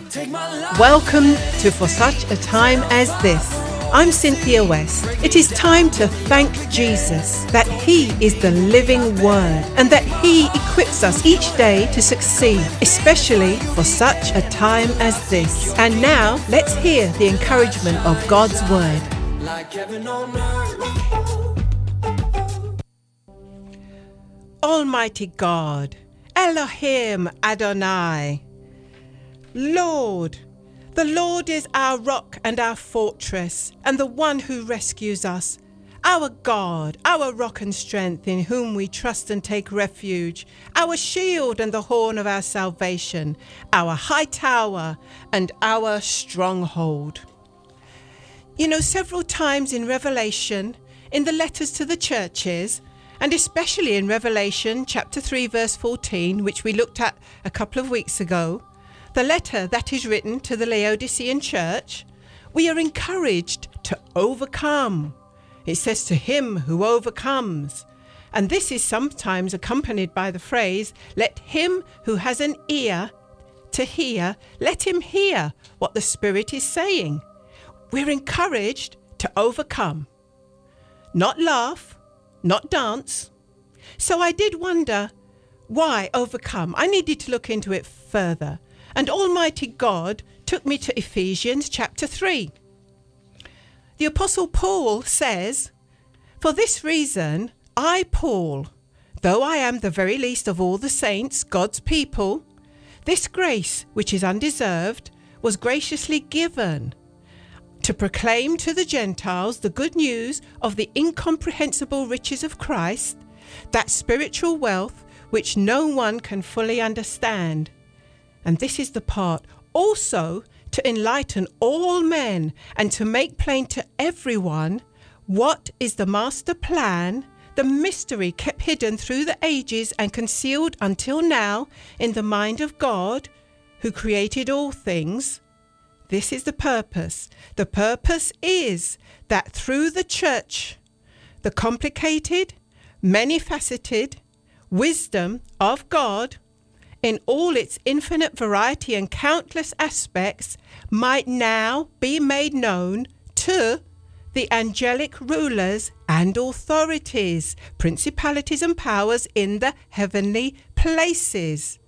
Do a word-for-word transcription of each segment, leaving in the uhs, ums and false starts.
Welcome to For Such a Time as This. I'm Cynthia West. It is time to thank Jesus that He is the living Word and that He equips us each day to succeed, especially for such a time as this. And now, let's hear the encouragement of God's Word. Like heaven on earth. Almighty God, Elohim Adonai, Lord, the Lord is our rock and our fortress, and the one who rescues us. Our God, our rock and strength, in whom we trust and take refuge, our shield and the horn of our salvation, our high tower and our stronghold. You know, several times in Revelation, in the letters to the churches, and especially in Revelation chapter three, verse fourteen, which we looked at a couple of weeks ago, the letter that is written to the Laodicean church, we are encouraged to overcome. It says, to him who overcomes. And this is sometimes accompanied by the phrase, let him who has an ear to hear, let him hear what the Spirit is saying. We're encouraged to overcome. Not laugh, not dance. So I did wonder, why overcome? I needed to look into it further. And Almighty God took me to Ephesians chapter three. The Apostle Paul says, for this reason, I, Paul, though I am the very least of all the saints, God's people, this grace, which is undeserved, was graciously given to proclaim to the Gentiles the good news of the incomprehensible riches of Christ, that spiritual wealth which no one can fully understand. And this is the part, also to enlighten all men and to make plain to everyone what is the master plan, the mystery kept hidden through the ages and concealed until now in the mind of God, who created all things. This is the purpose. The purpose is that through the church, the complicated, many-faceted wisdom of God, in all its infinite variety and countless aspects, might now be made known to the angelic rulers and authorities, principalities and powers in the heavenly places,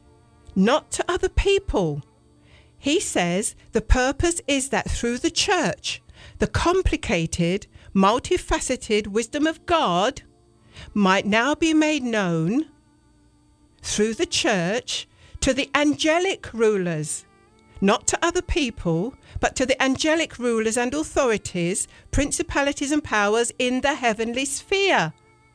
not to other people. He says the purpose is that through the church, the complicated, multifaceted wisdom of God might now be made known through the church to the angelic rulers, not to other people, but to the angelic rulers and authorities, principalities and powers in the heavenly sphere.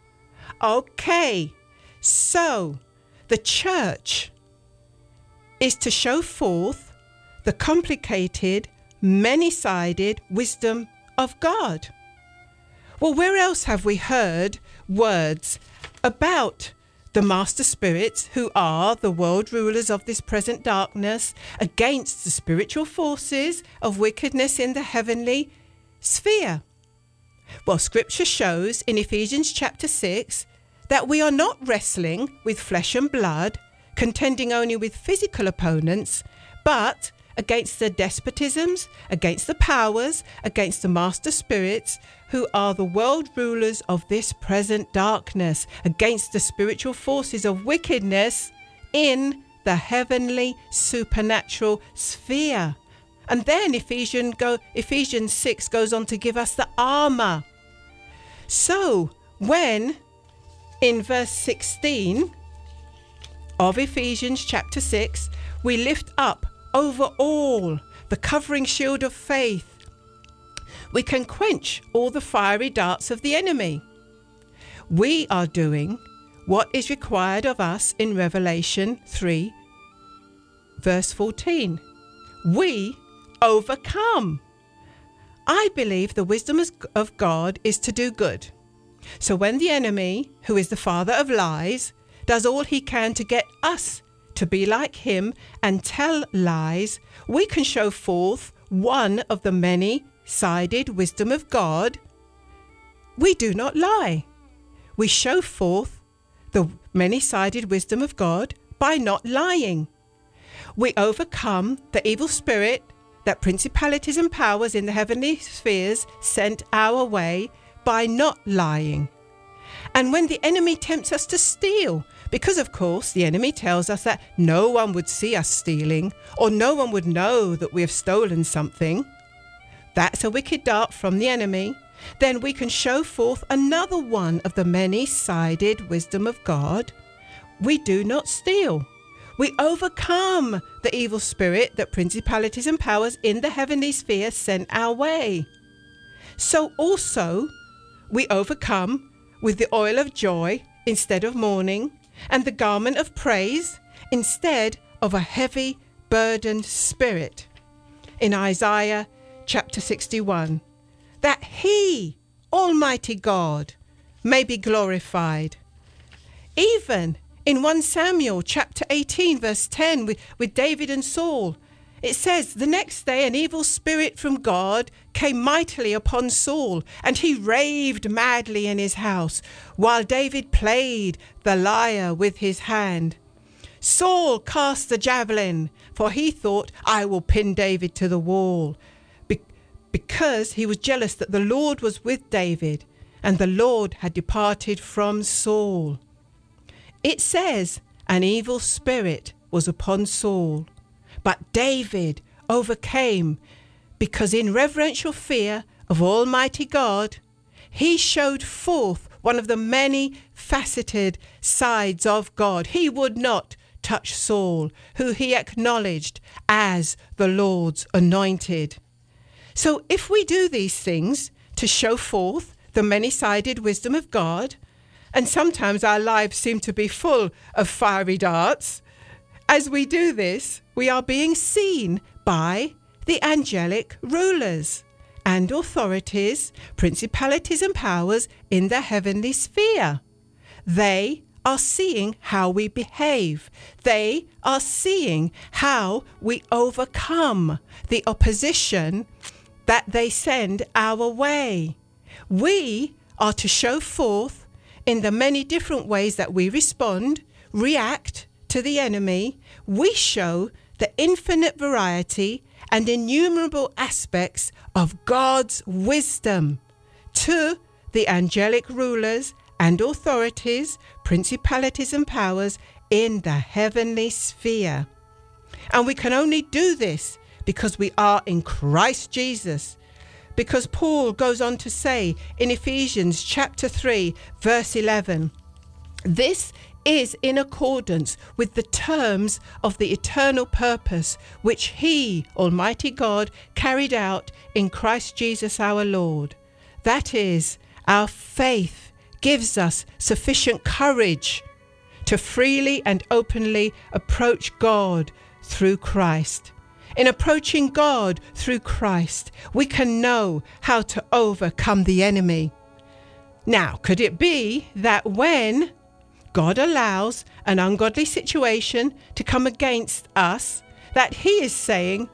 Okay, so the church is to show forth the complicated, many-sided wisdom of God. Well, where else have we heard words about the master spirits, who are the world rulers of this present darkness, against the spiritual forces of wickedness in the heavenly sphere? Well, scripture shows in Ephesians chapter six that we are not wrestling with flesh and blood, contending only with physical opponents, but against the despotisms, against the powers, against the master spirits, who are the world rulers of this present darkness, against the spiritual forces of wickedness in the heavenly supernatural sphere. And then Ephesians, go, Ephesians six goes on to give us the armour. So when in verse sixteen of Ephesians chapter six, we lift up over all the covering shield of faith, we can quench all the fiery darts of the enemy. We are doing what is required of us in Revelation three, verse fourteen. We overcome. I believe the wisdom of God is to do good. So when the enemy, who is the father of lies, does all he can to get us to be like him and tell lies, we can show forth one of the many-sided wisdom of God. We do not lie. We show forth the many-sided wisdom of God by not lying. we overcome the evil spirit that principalities and powers in the heavenly spheres sent our way by not lying. And when the enemy tempts us to steal, because of course the enemy tells us that no one would see us stealing, or no one would know that we have stolen something, that's a wicked dart from the enemy, then we can show forth another one of the many-sided wisdom of God. We do not steal. We overcome the evil spirit that principalities and powers in the heavenly sphere sent our way. So also we overcome with the oil of joy instead of mourning, and the garment of praise instead of a heavy burdened spirit. In Isaiah chapter sixty-one, that he, Almighty God, may be glorified. Even in First Samuel chapter eighteen verse ten with, with David and Saul, it says, the next day an evil spirit from God came mightily upon Saul, and he raved madly in his house, while David played the lyre with his hand. Saul cast the javelin, for he thought, I will pin David to the wall, Be- because he was jealous that the Lord was with David, and the Lord had departed from Saul. It says, an evil spirit was upon Saul, but David overcame, because in reverential fear of Almighty God, he showed forth one of the many faceted sides of God. He would not touch Saul, who he acknowledged as the Lord's anointed. So if we do these things to show forth the many-sided wisdom of God, and sometimes our lives seem to be full of fiery darts, as we do this, we are being seen by the angelic rulers and authorities, principalities and powers in the heavenly sphere. They are seeing how we behave. They are seeing how we overcome the opposition that they send our way. We are to show forth in the many different ways that we respond, react to the enemy. We show the infinite variety and innumerable aspects of God's wisdom to the angelic rulers and authorities, principalities and powers in the heavenly sphere. And we can only do this because we are in Christ Jesus. Because Paul goes on to say in Ephesians chapter three, verse eleven, this is in accordance with the terms of the eternal purpose which he, Almighty God, carried out in Christ Jesus our Lord. That is, our faith gives us sufficient courage to freely and openly approach God through Christ. In approaching God through Christ, we can know how to overcome the enemy. Now, could it be that when God allows an ungodly situation to come against us, that he is saying,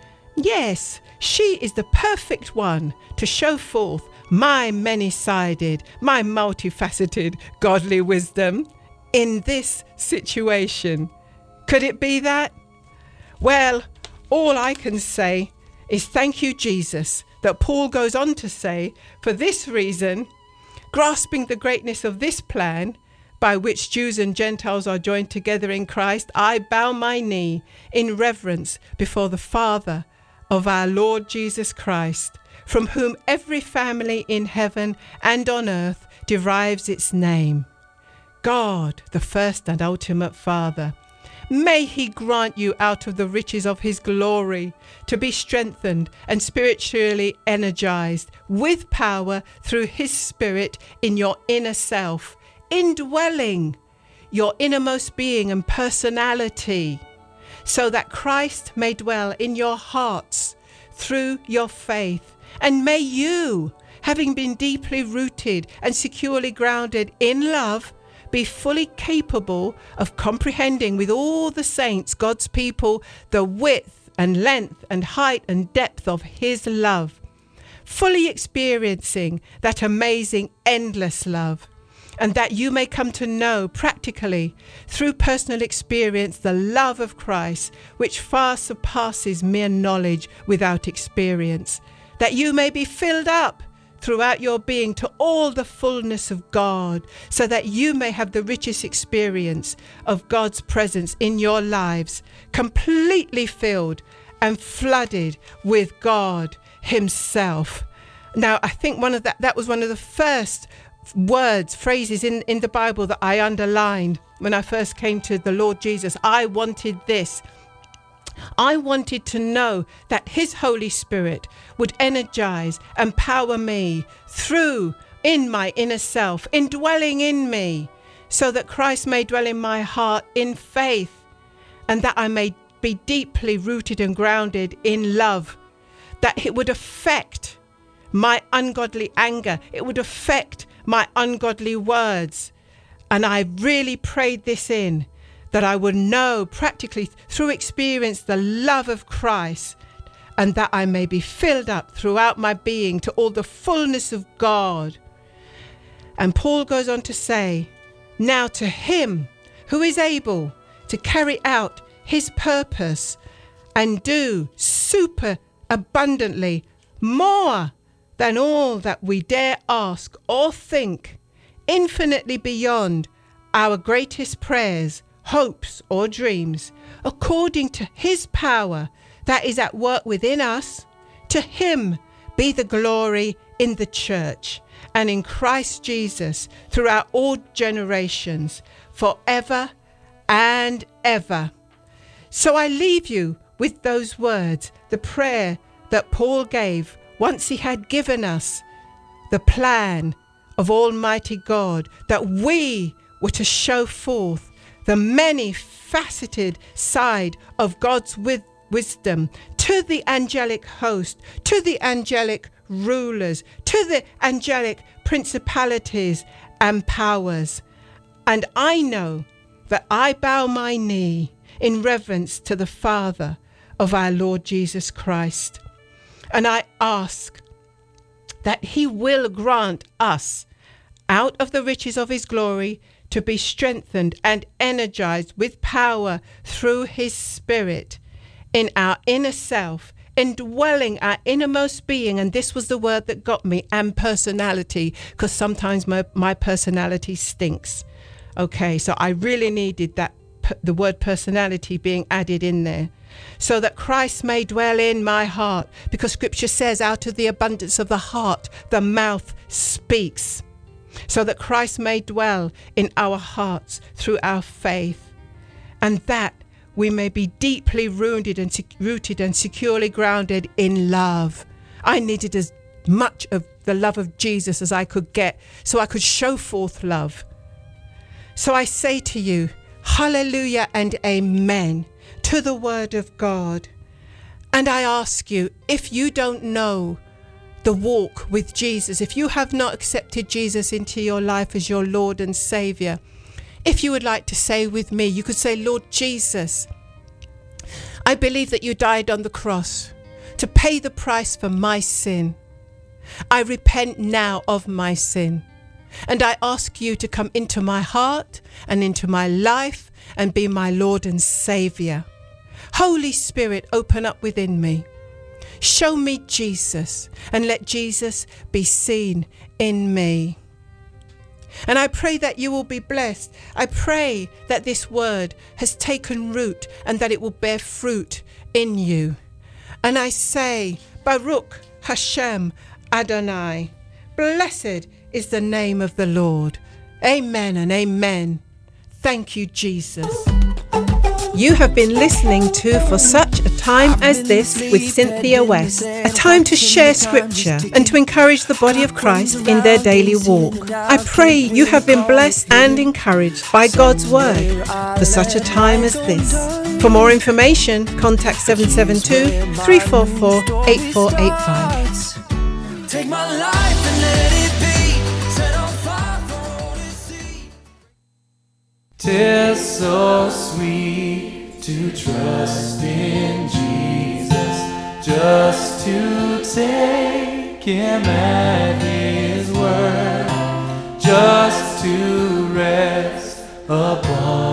yes, she is the perfect one to show forth my many-sided, my multifaceted godly wisdom in this situation? Could it be that? Well, all I can say is thank you, Jesus, that Paul goes on to say, for this reason, grasping the greatness of this plan, by which Jews and Gentiles are joined together in Christ, I bow my knee in reverence before the Father of our Lord Jesus Christ, from whom every family in heaven and on earth derives its name. God, the first and ultimate Father, may he grant you out of the riches of his glory to be strengthened and spiritually energized with power through his Spirit in your inner self, indwelling your innermost being and personality, so that Christ may dwell in your hearts through your faith. And may you, having been deeply rooted and securely grounded in love, be fully capable of comprehending with all the saints, God's people, the width and length and height and depth of his love, fully experiencing that amazing, endless love, and that you may come to know practically through personal experience the love of Christ, which far surpasses mere knowledge without experience, that you may be filled up throughout your being to all the fullness of God, so that you may have the richest experience of God's presence in your lives, completely filled and flooded with God himself. Now, I think one of that, that was one of the first words, phrases in, in the Bible that I underlined when I first came to the Lord Jesus. I wanted this. I wanted to know that his Holy Spirit would energize, empower me through, in my inner self, indwelling in me, so that Christ may dwell in my heart in faith, and that I may be deeply rooted and grounded in love, that it would affect my ungodly anger, it would affect my ungodly words. And I really prayed this in, that I would know practically through experience the love of Christ, and that I may be filled up throughout my being to all the fullness of God. And Paul goes on to say, now to him who is able to carry out his purpose and do super abundantly more than all that we dare ask or think, infinitely beyond our greatest prayers, hopes or dreams, according to his power that is at work within us. To him be the glory in the church and in Christ Jesus throughout all generations, forever and ever. So I leave you with those words, the prayer that Paul gave once he had given us the plan of Almighty God, that we were to show forth the many faceted side of God's wi- wisdom to the angelic host, to the angelic rulers, to the angelic principalities and powers. And I know that I bow my knee in reverence to the Father of our Lord Jesus Christ. And I ask that he will grant us, out of the riches of his glory, to be strengthened and energized with power through his Spirit in our inner self, indwelling our innermost being. And this was the word that got me, and personality, because sometimes my, my personality stinks. Okay, so I really needed that, the word personality being added in there, so that Christ may dwell in my heart, because scripture says out of the abundance of the heart, the mouth speaks. So that Christ may dwell in our hearts through our faith, and that we may be deeply rooted and sec- rooted and securely grounded in love. I needed as much of the love of Jesus as I could get, so I could show forth love. So I say to you, hallelujah and amen to the word of God. And I ask you, if you don't know the walk with Jesus, if you have not accepted Jesus into your life as your Lord and Savior, if you would like to say with me, you could say, Lord Jesus, I believe that you died on the cross to pay the price for my sin. I repent now of my sin, and I ask you to come into my heart and into my life and be my Lord and Savior. Holy Spirit, open up within me. Show me Jesus, and let Jesus be seen in me. And I pray that you will be blessed. I pray that this word has taken root and that it will bear fruit in you. And I say, Baruch Hashem Adonai. Blessed is the name of the Lord. Amen and amen. Thank you, Jesus. You have been listening to For Such a Time as This with Cynthia West, a time to share scripture and to encourage the body of Christ in their daily walk. I pray you have been blessed and encouraged by God's word for such a time as this. For more information, contact seven seven two, three four four, eight four eight five. Take my life and let it be set on fire for all to see. 'Tis so sweet to trust in Jesus, just to take him at his word, just to rest upon